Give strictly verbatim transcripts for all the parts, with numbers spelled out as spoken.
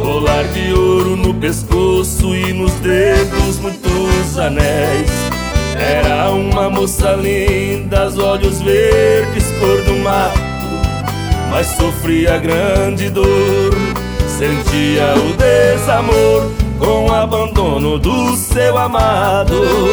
colar de ouro no pescoço e nos dedos muitos anéis. Era uma moça linda, olhos verdes, cor do mato, mas sofria grande dor. Sentia o desamor com o abandono do seu amado.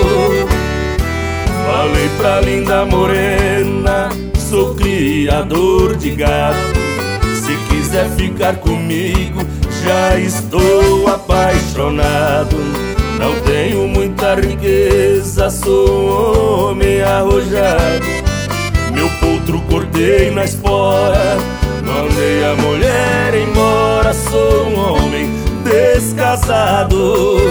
Falei pra linda morena, sou criador de gado. Se quiser ficar comigo, já estou apaixonado. Não tenho muita riqueza, sou um homem arrojado. Meu potro cortei na espora, mandei a mulher embora. Sou um homem descasado.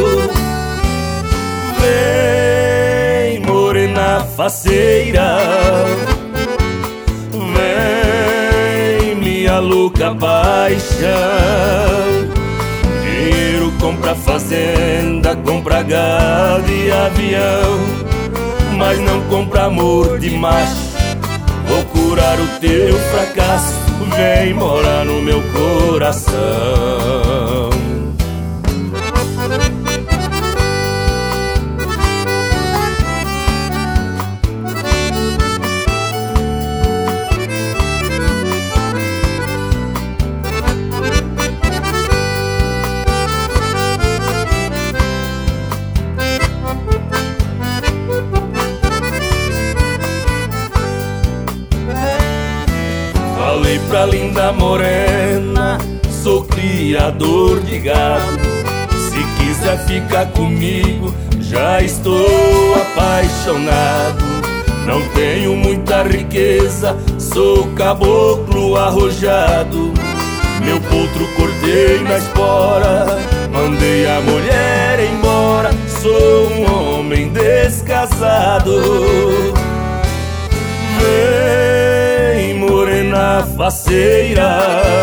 Vem, morena faceira, vem, minha louca paixão. Dinheiro compra fazenda, compra gado e avião, mas não compra amor de macho. Vou curar o teu fracasso, vem morar no meu coração. Falei pra linda morena, sou criador de gado. Se quiser ficar comigo, já estou apaixonado. Não tenho muita riqueza, sou caboclo arrojado. Meu potro cortei na espora, mandei a mulher embora. Sou um homem descasado. Vem, morena faceira,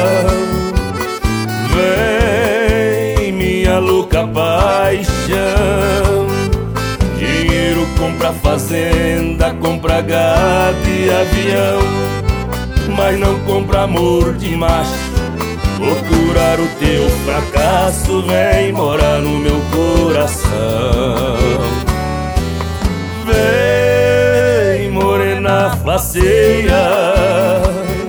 vem, minha louca paixão. Dinheiro compra fazenda, compra gado e avião, mas não compra amor de macho. Vou curar o teu fracasso, vem morar no meu coração. Vem, morena faceira,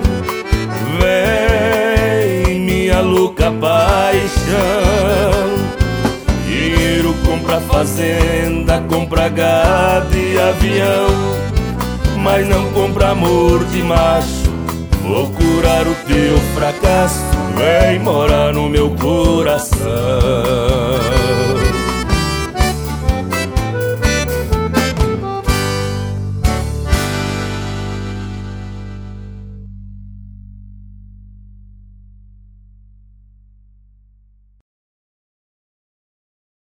vem, minha louca paixão. Dinheiro compra fazenda, compra gado e avião, mas não compra amor de macho. Vou curar o teu fracasso, vem morar no meu coração.